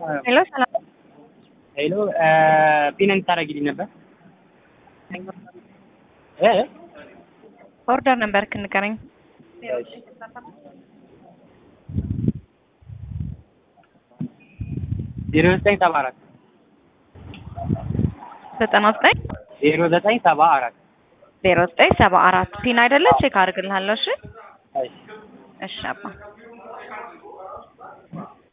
ሄሎ ሰላም ሄሎ ፒን እንድታደርጊልኝ ነበር። ኦርደር ነበር ክንገረኝ 0974 0974 ፒን አይደለ ቼክ አድርግልሃለሁ። እሺ እሺ እሺ አባ